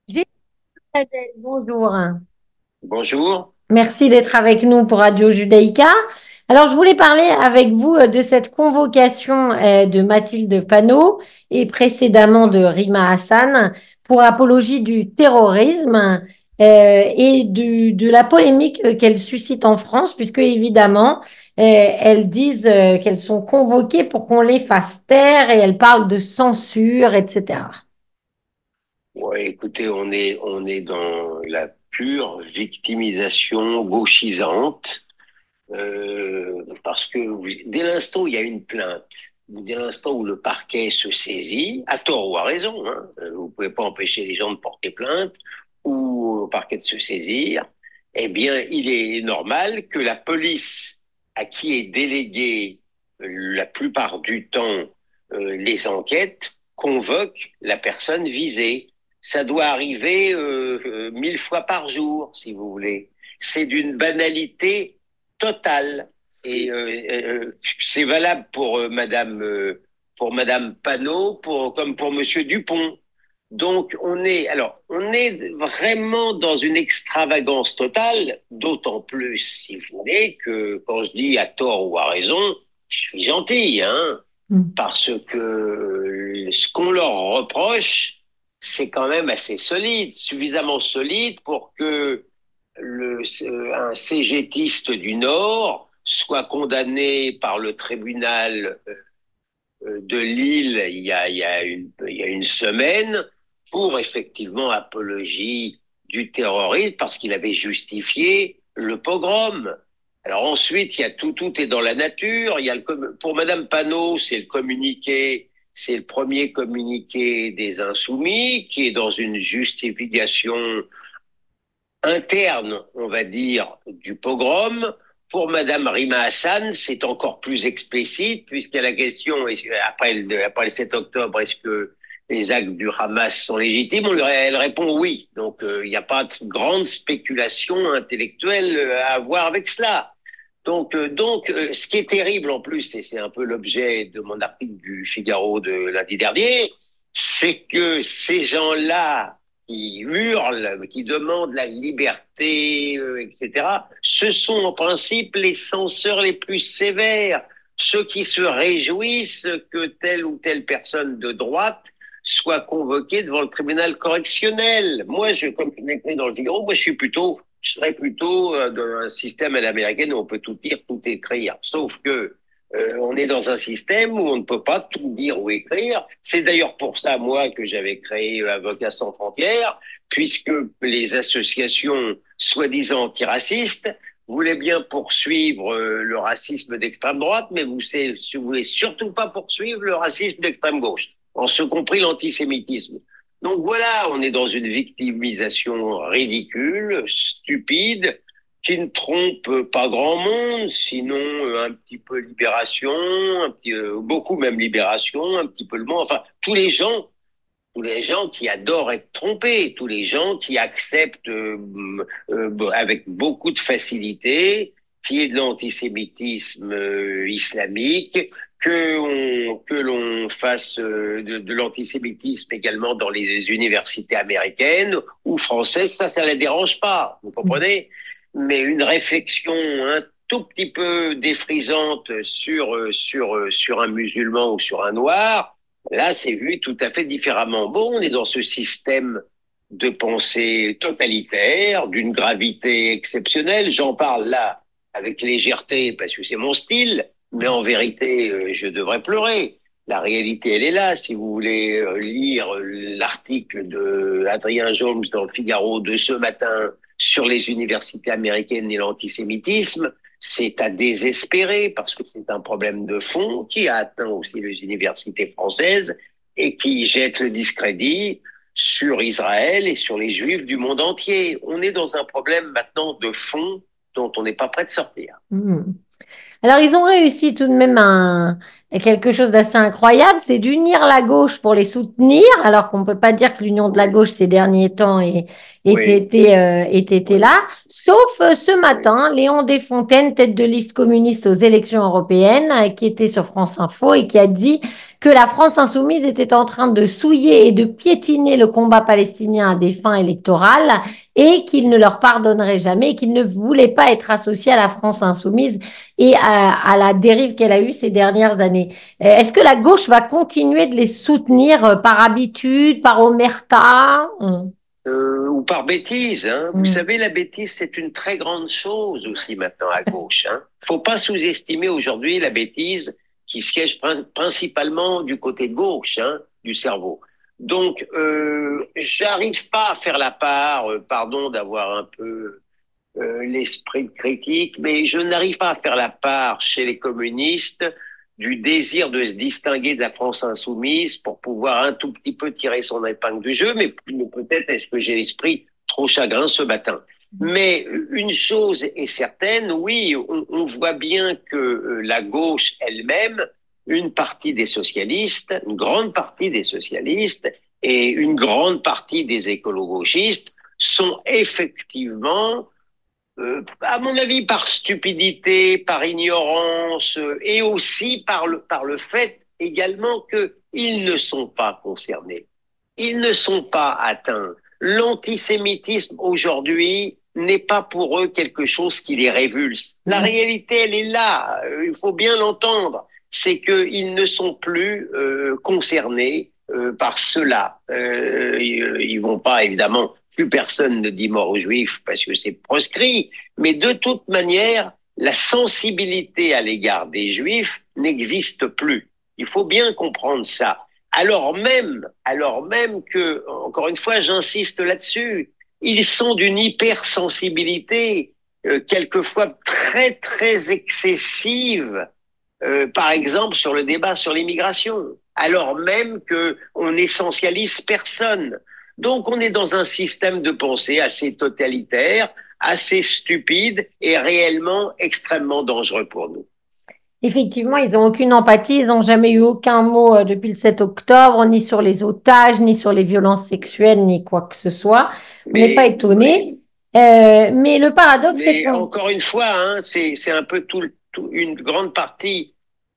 J'ai- Bonjour. Bonjour. Merci d'être avec nous pour Radio Judaïka. Alors, je voulais parler avec vous de cette convocation de Mathilde Panot et précédemment de Rima Hassan pour apologie du terrorisme et de la polémique qu'elles suscitent en France, puisque évidemment, elles disent qu'elles sont convoquées pour qu'on les fasse taire et elles parlent de censure, etc. Ouais, écoutez, on est dans la pure victimisation gauchisante, parce que dès l'instant où il y a une plainte, ou dès l'instant où le parquet se saisit, à tort ou à raison, hein, vous pouvez pas empêcher les gens de porter plainte ou au parquet de se saisir, eh bien, il est normal que la police, à qui est déléguée la plupart du temps les enquêtes, convoque la personne visée. Ça doit arriver 1000 fois par jour, si vous voulez. C'est d'une banalité totale. Et c'est valable pour Madame Panot, comme pour Monsieur Dupont. Donc on est vraiment dans une extravagance totale, d'autant plus, si vous voulez, que quand je dis à tort ou à raison, je suis gentil, hein, parce que ce qu'on leur reproche, c'est quand même assez solide, suffisamment solide pour que un cégétiste du Nord soit condamné par le tribunal de Lille il y a une semaine pour effectivement apologie du terrorisme parce qu'il avait justifié le pogrom. Alors ensuite, il y a tout est dans la nature. Pour Madame Panot, c'est le communiqué, c'est le premier communiqué des Insoumis qui est dans une justification interne, on va dire, du pogrom. Pour Madame Rima Hassan, c'est encore plus explicite, puisqu'il y a la question, après le 7 octobre, est-ce que les actes du Hamas sont légitimes? Elle répond oui. Donc, il n'y a pas de grande spéculation intellectuelle à avoir avec cela. Ce qui est terrible en plus, et c'est un peu l'objet de mon article du Figaro de lundi dernier, c'est que ces gens-là qui hurlent, qui demandent la liberté, etc., ce sont en principe les censeurs les plus sévères, ceux qui se réjouissent que telle ou telle personne de droite soit convoquée devant le tribunal correctionnel. Comme je l'ai écrit dans le Figaro, je serais plutôt dans un système à l'américaine où on peut tout dire, tout écrire. Sauf que on est dans un système où on ne peut pas tout dire ou écrire. C'est d'ailleurs pour ça, moi, que j'avais créé Avocats sans frontières, puisque les associations soi-disant antiracistes voulaient bien poursuivre le racisme d'extrême droite, mais vous ne voulez surtout pas poursuivre le racisme d'extrême gauche, en ce compris l'antisémitisme. Donc voilà, on est dans une victimisation ridicule, stupide, qui ne trompe pas grand monde, sinon un petit peu Libération, beaucoup même Libération, un petit peu Le Monde, enfin tous les gens qui adorent être trompés, tous les gens qui acceptent avec beaucoup de facilité qu'il y ait de l'antisémitisme islamique, que l'on fasse de l'antisémitisme également dans les universités américaines ou françaises, ça ne les dérange pas, vous comprenez? Mais une réflexion un tout petit peu défrisante sur un musulman ou sur un noir, là, c'est vu tout à fait différemment. Bon, on est dans ce système de pensée totalitaire, d'une gravité exceptionnelle. J'en parle là avec légèreté parce que c'est mon style, mais en vérité, je devrais pleurer. La réalité, elle est là. Si vous voulez lire l'article de Adrien Jones dans le Figaro de ce matin sur les universités américaines et l'antisémitisme, c'est à désespérer parce que c'est un problème de fond qui a atteint aussi les universités françaises et qui jette le discrédit sur Israël et sur les juifs du monde entier. On est dans un problème maintenant de fond dont on n'est pas prêt de sortir. Hmm. Alors, ils ont réussi tout de même quelque chose d'assez incroyable, c'est d'unir la gauche pour les soutenir, alors qu'on ne peut pas dire que l'union de la Oui, gauche ces derniers temps oui, ait été oui, là. Sauf ce oui. matin, Léon Desfontaines, tête de liste communiste aux élections européennes, qui était sur France Info et qui a dit que la France insoumise était en train de souiller et de piétiner le combat palestinien à des fins électorales et qu'il ne leur pardonnerait jamais, qu'il ne voulait pas être associé à la France insoumise et à la dérive qu'elle a eue ces dernières années. Est-ce que la gauche va continuer de les soutenir par habitude, par omerta? Ou par bêtise, hein. Vous Mm. savez, la bêtise, c'est une très grande chose aussi maintenant à gauche, hein. Faut pas sous-estimer aujourd'hui la bêtise qui siège principalement du côté gauche, hein, du cerveau. Donc, j'arrive pas à faire la part, pardon d'avoir un peu l'esprit critique, mais je n'arrive pas à faire la part chez les communistes du désir de se distinguer de la France insoumise pour pouvoir un tout petit peu tirer son épingle du jeu, mais peut-être est-ce que j'ai l'esprit trop chagrin ce matin. Mais une chose est certaine, oui, on voit bien que la gauche elle-même, une partie des socialistes, une grande partie des socialistes et une grande partie des écolo-gauchistes sont effectivement à mon avis, par stupidité, par ignorance, et aussi par le fait également qu'ils ne sont pas concernés. Ils ne sont pas atteints. L'antisémitisme aujourd'hui n'est pas pour eux quelque chose qui les révulse. La réalité, elle est là. Il faut bien l'entendre. C'est qu'ils ne sont plus concernés par cela. Ils vont pas, évidemment, plus personne ne dit mort aux juifs parce que c'est proscrit, mais de toute manière, la sensibilité à l'égard des juifs n'existe plus. Il faut bien comprendre ça. Alors même que, encore une fois, j'insiste là-dessus, ils sont d'une hypersensibilité, quelquefois très, très excessive, par exemple sur le débat sur l'immigration, alors même qu'on n'essentialise personne. Donc on est dans un système de pensée assez totalitaire, assez stupide et réellement extrêmement dangereux pour nous. Effectivement, ils n'ont aucune empathie, ils n'ont jamais eu aucun mot depuis le 7 octobre, ni sur les otages, ni sur les violences sexuelles, ni quoi que ce soit. On n'est pas étonné. Mais le paradoxe, c'est Mais qu'on... encore une fois, hein, c'est un peu une grande partie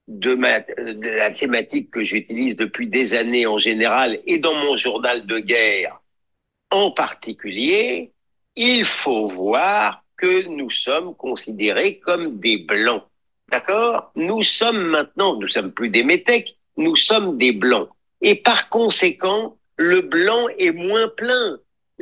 de la thématique que j'utilise depuis des années en général et dans mon journal de guerre en particulier, il faut voir que nous sommes considérés comme des blancs. D'accord? Nous sommes plus des métèques, nous sommes des blancs. Et par conséquent, le blanc est moins plein.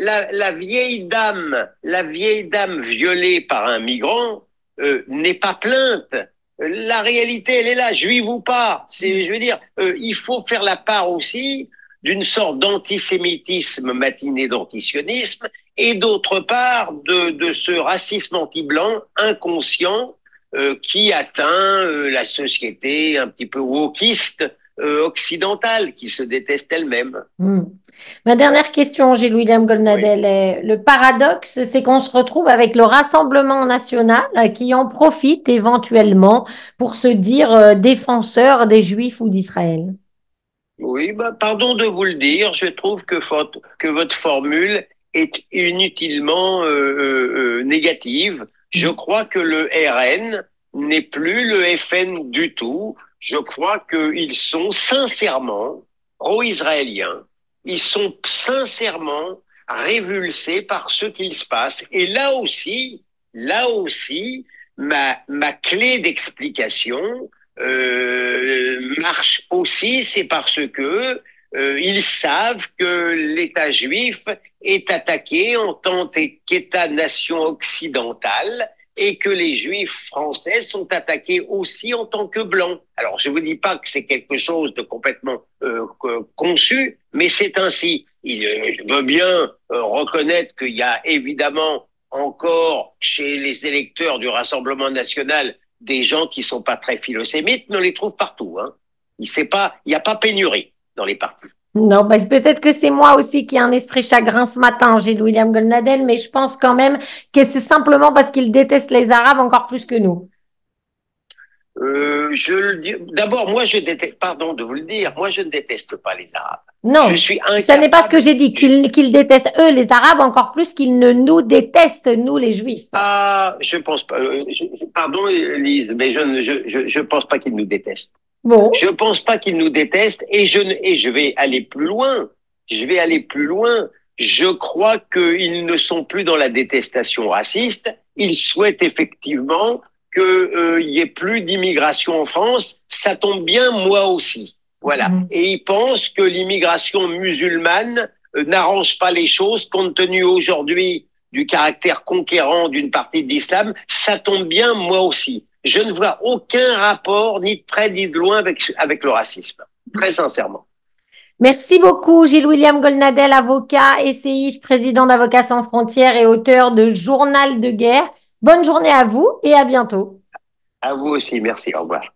La vieille dame violée par un migrant n'est pas plainte. La réalité, elle est là, juive ou pas. Je veux dire, il faut faire la part aussi d'une sorte d'antisémitisme matiné d'antisionisme et d'autre part de ce racisme anti-blanc inconscient qui atteint la société un petit peu wokiste occidentale qui se déteste elle-même. Hmm. Ma dernière question, Gilles William Oui. Goldnadel, le paradoxe, c'est qu'on se retrouve avec le Rassemblement national qui en profite éventuellement pour se dire défenseur des Juifs ou d'Israël. Oui, bah, pardon de vous le dire, je trouve que votre formule est inutilement négative. Je crois que le RN n'est plus le FN du tout. Je crois qu'ils sont sincèrement pro-israéliens. Ils sont sincèrement révulsés par ce qu'il se passe. Et là aussi, ma clé d'explication, marche aussi, c'est parce que ils savent que l'État juif est attaqué en tant qu'État-nation occidentale et que les juifs français sont attaqués aussi en tant que blancs. Alors je ne vous dis pas que c'est quelque chose de complètement conçu, mais c'est ainsi. Je veux bien reconnaître qu'il y a évidemment encore chez les électeurs du Rassemblement national des gens qui sont pas très philosémites, mais on les trouve partout. Hein. Il n'y a pas pénurie dans les partis. Non, bah, peut-être que c'est moi aussi qui ai un esprit chagrin ce matin, Gilles William Goldnadel, mais je pense quand même que c'est simplement parce qu'ils détestent les Arabes encore plus que nous. D'abord, moi, je déteste, pardon de vous le dire, moi, je ne déteste pas les Arabes. Je Non, suis ce n'est pas ce que incapable. j'ai dit, qu'ils détestent eux, les Arabes, encore plus qu'ils ne nous détestent, nous, les Juifs. Je pense pas. Pardon, Lise, mais je pense pas qu'ils nous détestent. Bon. Je pense pas qu'ils nous détestent et je vais aller plus loin. Je vais aller plus loin. Je crois qu'ils ne sont plus dans la détestation raciste. Ils souhaitent effectivement qu'il y ait plus d'immigration en France. Ça tombe bien, moi aussi. Voilà. Mhm. Et ils pensent que l'immigration musulmane n'arrange pas les choses compte tenu aujourd'hui du caractère conquérant d'une partie de l'islam. Ça tombe bien, moi aussi. Je ne vois aucun rapport, ni de près ni de loin, avec le racisme. Très sincèrement. Merci beaucoup, Gilles-William Golnadel, avocat, essayiste, président d'Avocats sans frontières et auteur de Journal de guerre. Bonne journée à vous et à bientôt. À vous aussi, merci, au revoir.